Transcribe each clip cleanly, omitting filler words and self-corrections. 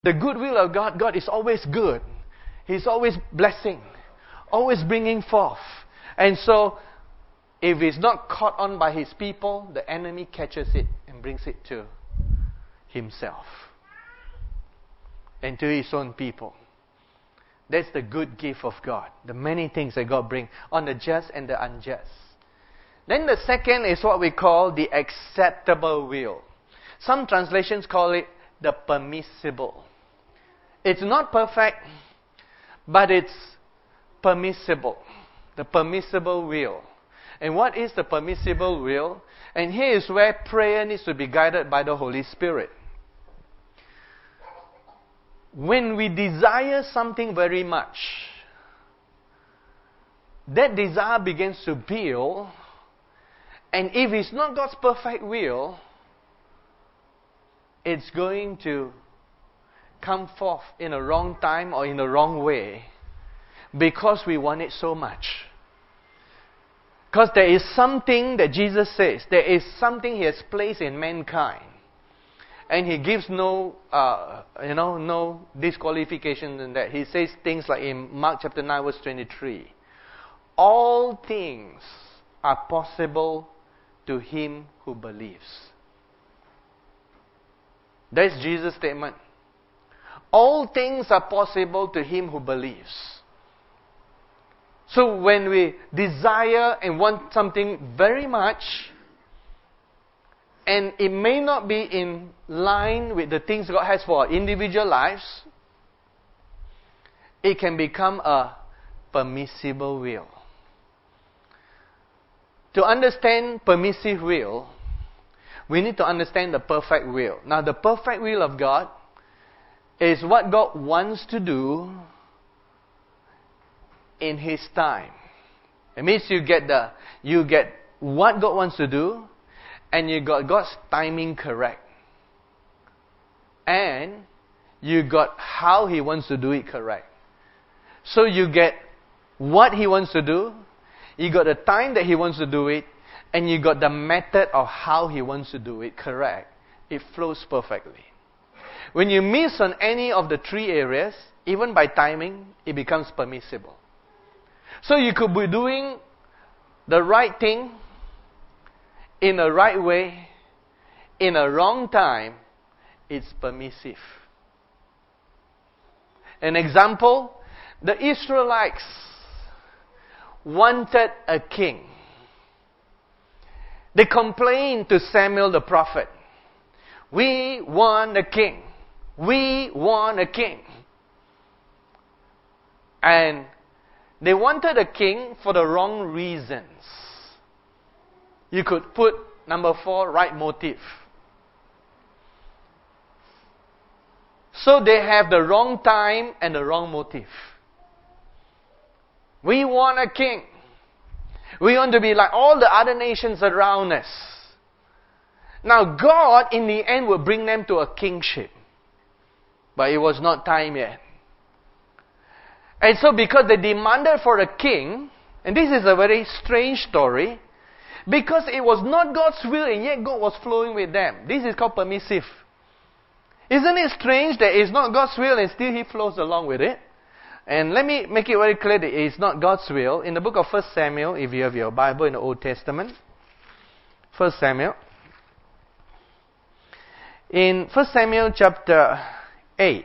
The goodwill of God, God is always good. He's always blessing, always bringing forth. And so, if it's not caught on by His people, the enemy catches it and brings it to himself and to his own people. That's the good gift of God. The many things that God brings on the just and the unjust. Then the second is what we call the acceptable will. Some translations call it the permissible. It's not perfect, but it's permissible. The permissible will. And what is the permissible will? And here is where prayer needs to be guided by the Holy Spirit. When we desire something very much, that desire begins to build, and if it's not God's perfect will, it's going to come forth in a wrong time or in the wrong way because we want it so much. Because there is something that Jesus says, there is something He has placed in mankind. And He gives no disqualification in that. He says things like in Mark chapter 9 verse 23. All things are possible to him who believes. That's Jesus' statement. All things are possible to him who believes. So when we desire and want something very much, and it may not be in line with the things God has for our individual lives, it can become a permissible will. To understand permissive will, we need to understand the perfect will. Now, the perfect will of God is what God wants to do in His time. It means you get what God wants to do, and you got God's timing correct. And you got how He wants to do it correct. So you get what He wants to do, you got the time that He wants to do it, and you got the method of how He wants to do it correct. It flows perfectly. When you miss on any of the three areas, even by timing, it becomes permissible. So you could be doing the right thing in the right way, in a wrong time, it's permissive. An example, the Israelites wanted a king. They complained to Samuel the prophet. We want a king. We want a king. And they wanted a king for the wrong reasons. You could put number 4, right motive. So they have the wrong time and the wrong motive. We want a king. We want to be like all the other nations around us. Now God in the end will bring them to a kingship. But it was not time yet. And so because they demanded for a king, and this is a very strange story, because it was not God's will and yet God was flowing with them. This is called permissive. Isn't it strange that it's not God's will and still He flows along with it? And let me make it very clear that it's not God's will. In the book of 1 Samuel, if you have your Bible in the Old Testament, 1 Samuel. In 1 Samuel chapter 8.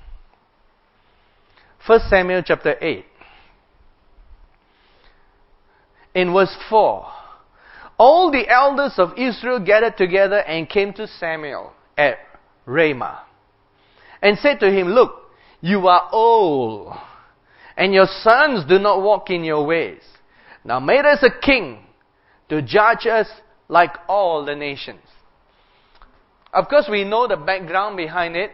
1 Samuel chapter 8. In verse 4. All the elders of Israel gathered together and came to Samuel at Ramah and said to him, Look, you are old, and your sons do not walk in your ways. Now make us a king to judge us like all the nations. Of course, we know the background behind it,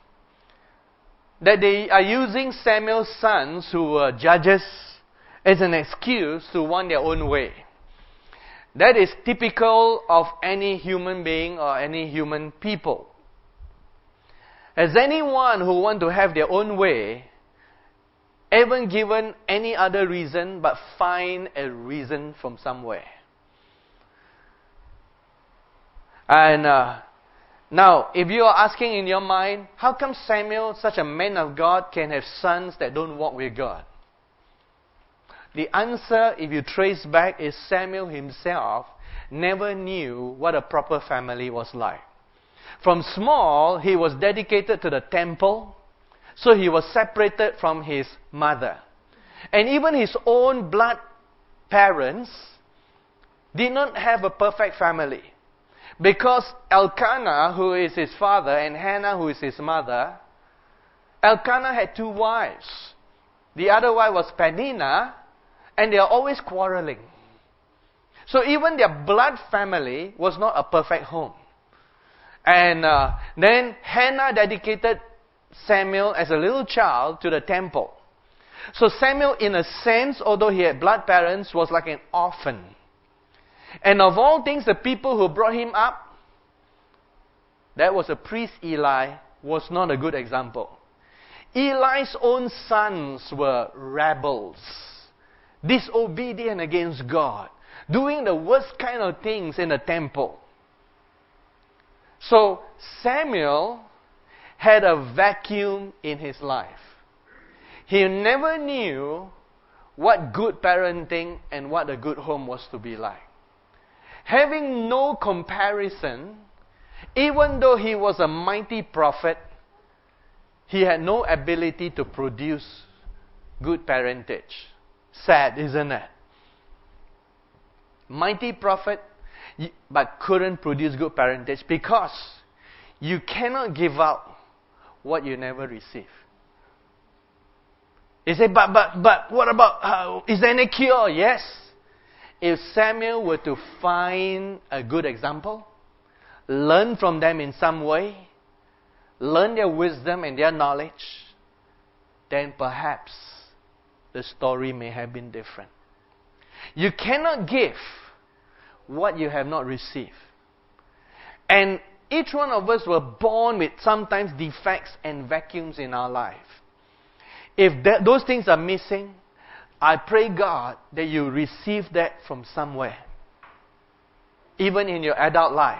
that they are using Samuel's sons, who were judges, as an excuse to want their own way. That is typical of any human being or any human people. Has anyone who want to have their own way ever given any other reason but find a reason from somewhere? And Now, if you are asking in your mind, how come Samuel, such a man of God, can have sons that don't walk with God? The answer, if you trace back, is Samuel himself never knew what a proper family was like. From small, he was dedicated to the temple, so he was separated from his mother. And even his own blood parents did not have a perfect family. Because Elkanah, who is his father, and Hannah, who is his mother, Elkanah had 2 wives. The other wife was Peninnah, and they are always quarreling. So even their blood family was not a perfect home. And then Hannah dedicated Samuel as a little child to the temple. So Samuel, in a sense, although he had blood parents, was like an orphan. And of all things, the people who brought him up, that was a priest Eli, was not a good example. Eli's own sons were rebels, disobedient against God, doing the worst kind of things in the temple. So Samuel had a vacuum in his life. He never knew what good parenting and what a good home was to be like. Having no comparison, even though he was a mighty prophet, he had no ability to produce good parentage. Sad, isn't it? Mighty prophet, but couldn't produce good parentage because you cannot give out what you never receive. You say, but what about, is there any cure? Yes. If Samuel were to find a good example, learn from them in some way, learn their wisdom and their knowledge, then perhaps the story may have been different. You cannot give what you have not received. And each one of us were born with sometimes defects and vacuums in our life. If those things are missing, I pray God that you receive that from somewhere. Even in your adult life.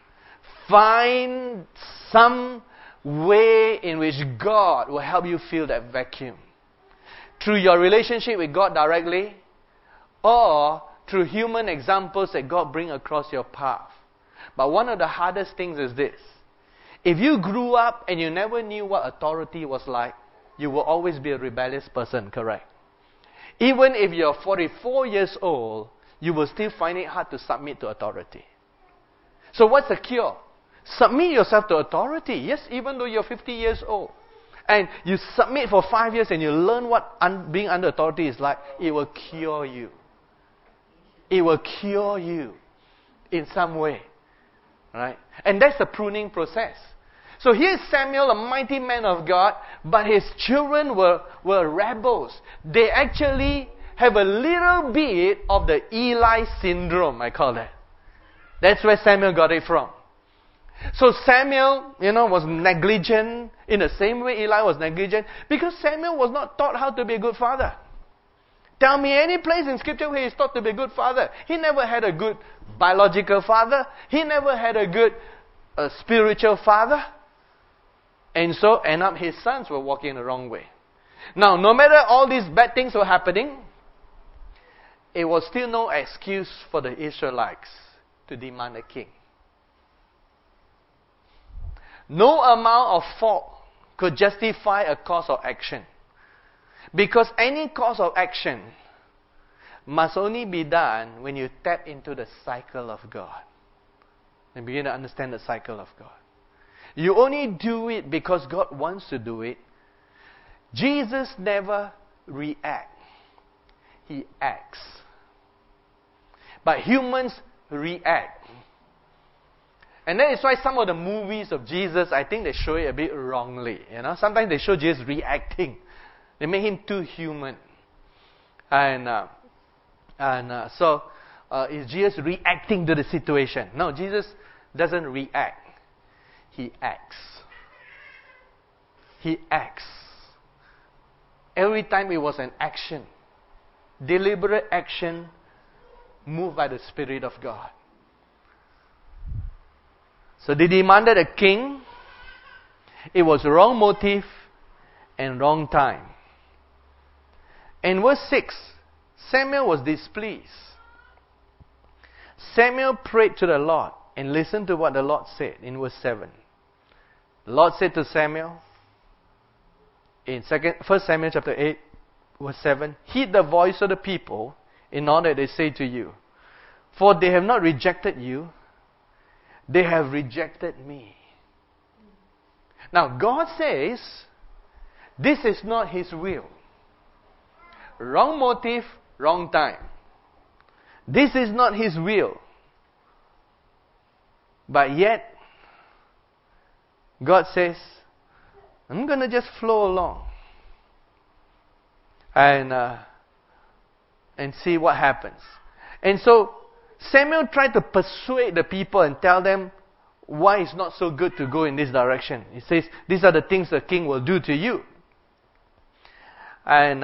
Find some way in which God will help you fill that vacuum. Through your relationship with God directly, or through human examples that God bring across your path. But one of the hardest things is this. If you grew up and you never knew what authority was like, you will always be a rebellious person, correct? Even if you're 44 years old, you will still find it hard to submit to authority. So what's the cure? Submit yourself to authority. Yes, even though you're 50 years old. And you submit for 5 years and you learn what being under authority is like, it will cure you. It will cure you in some way. Right? And that's the pruning process. So here's Samuel, a mighty man of God, but his children were rebels. They actually have a little bit of the Eli syndrome, I call that. That's where Samuel got it from. So Samuel, was negligent in the same way Eli was negligent because Samuel was not taught how to be a good father. Tell me any place in Scripture where he's taught to be a good father. He never had a good biological father. He never had a good spiritual father. And so, end up his sons were walking the wrong way. Now, no matter all these bad things were happening, it was still no excuse for the Israelites to demand a king. No amount of fault could justify a course of action. Because any course of action must only be done when you tap into the cycle of God. And begin to understand the cycle of God. You only do it because God wants to do it. Jesus never reacts. He acts. But humans react. And that is why some of the movies of Jesus, I think they show it a bit wrongly. Sometimes they show Jesus reacting. They make him too human. So is Jesus reacting to the situation? No, Jesus doesn't react. He acts. He acts. Every time it was an action. Deliberate action moved by the Spirit of God. So they demanded a king. It was wrong motive and wrong time. In verse 6, Samuel was displeased. Samuel prayed to the Lord, and listen to what the Lord said in verse 7. The Lord said to Samuel, in 1 Samuel chapter 8, verse 7, heed the voice of the people in all that they say to you. For they have not rejected you, they have rejected me. Now God says, this is not His will. Wrong motive, wrong time. This is not His will. But yet, God says, I'm going to just flow along and see what happens. And so, Samuel tried to persuade the people and tell them why it's not so good to go in this direction. He says, these are the things the king will do to you. And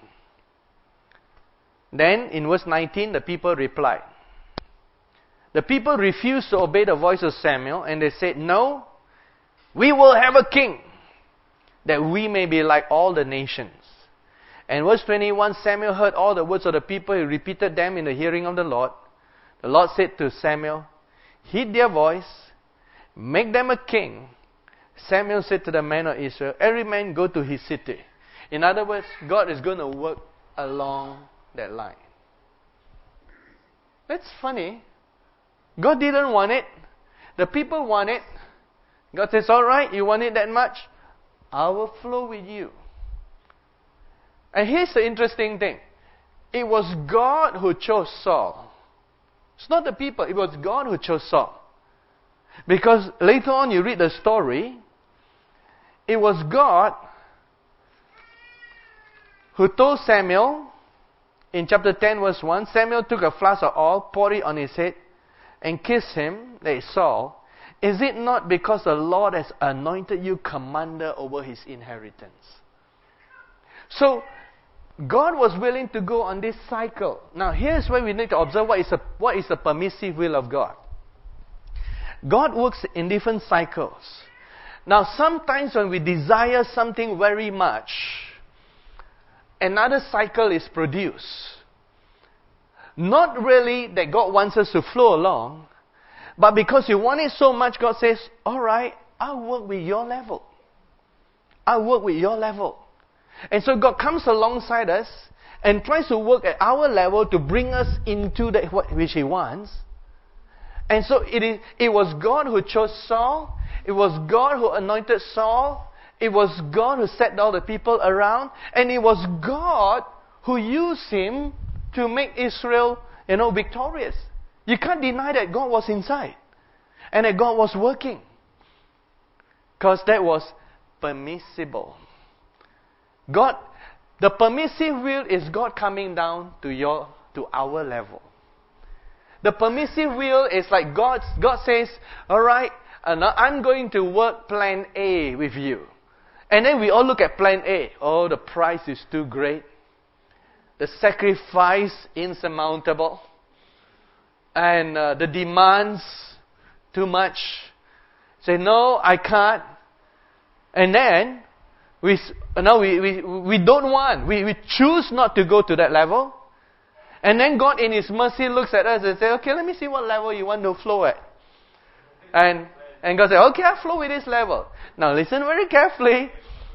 then in verse 19, the people replied. The people refused to obey the voice of Samuel, and they said, no, we will have a king, that we may be like all the nations. And verse 21, Samuel heard all the words of the people. He repeated them in the hearing of the Lord. The Lord said to Samuel, heed their voice, make them a king. Samuel said to the men of Israel, every man go to his city. In other words, God is going to work along that line. That's funny. God didn't want it. The people want it. God says, all right, you want it that much? I will flow with you. And here's the interesting thing. It was God who chose Saul. It's not the people. It was God who chose Saul. Because later on you read the story, it was God who told Samuel, in chapter 10 verse 1, Samuel took a flask of oil, poured it on his head, and kissed him, that is Saul. Is it not because the Lord has anointed you commander over His inheritance? So, God was willing to go on this cycle. Now, here's where we need to observe what is the permissive will of God. God works in different cycles. Now, sometimes when we desire something very much, another cycle is produced. Not really that God wants us to flow along, but because you want it so much, God says, all right, I'll work with your level. I'll work with your level. And so God comes alongside us and tries to work at our level to bring us into that which He wants. And so it was God who chose Saul. It was God who anointed Saul. It was God who set all the people around. And it was God who used him to make Israel, victorious. You can't deny that God was inside. And that God was working. Because that was permissible. The permissive will is God coming down to our level. The permissive will is like God says, all right, I'm going to work plan A with you. And then we all look at plan A. Oh, the price is too great. The sacrifice insurmountable. And the demands too much. Say, no, I can't. And then we don't want. We choose not to go to that level. And then God in His mercy looks at us and says, okay, let me see what level you want to flow at. And God says, okay, I'll flow with this level. Now listen very carefully.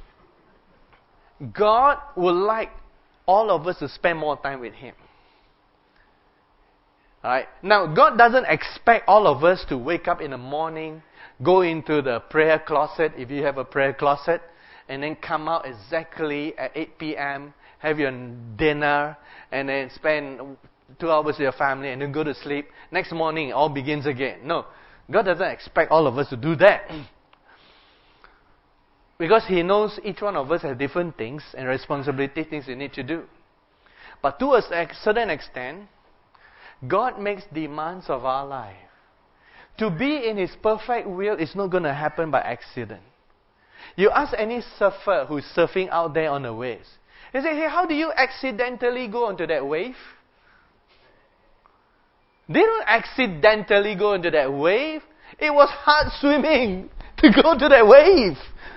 God would like all of us to spend more time with Him. Alright? Now, God doesn't expect all of us to wake up in the morning, go into the prayer closet, if you have a prayer closet, and then come out exactly at 8 p.m., have your dinner, and then spend 2 hours with your family, and then go to sleep. Next morning, it all begins again. No. God doesn't expect all of us to do that. Because He knows each one of us has different things and responsibilities, things we need to do. But to a certain extent, God makes demands of our life. To be in His perfect will is not going to happen by accident. You ask any surfer who's surfing out there on the waves. They say, hey, how do you accidentally go onto that wave? They don't accidentally go into that wave. It was hard swimming to go to that wave.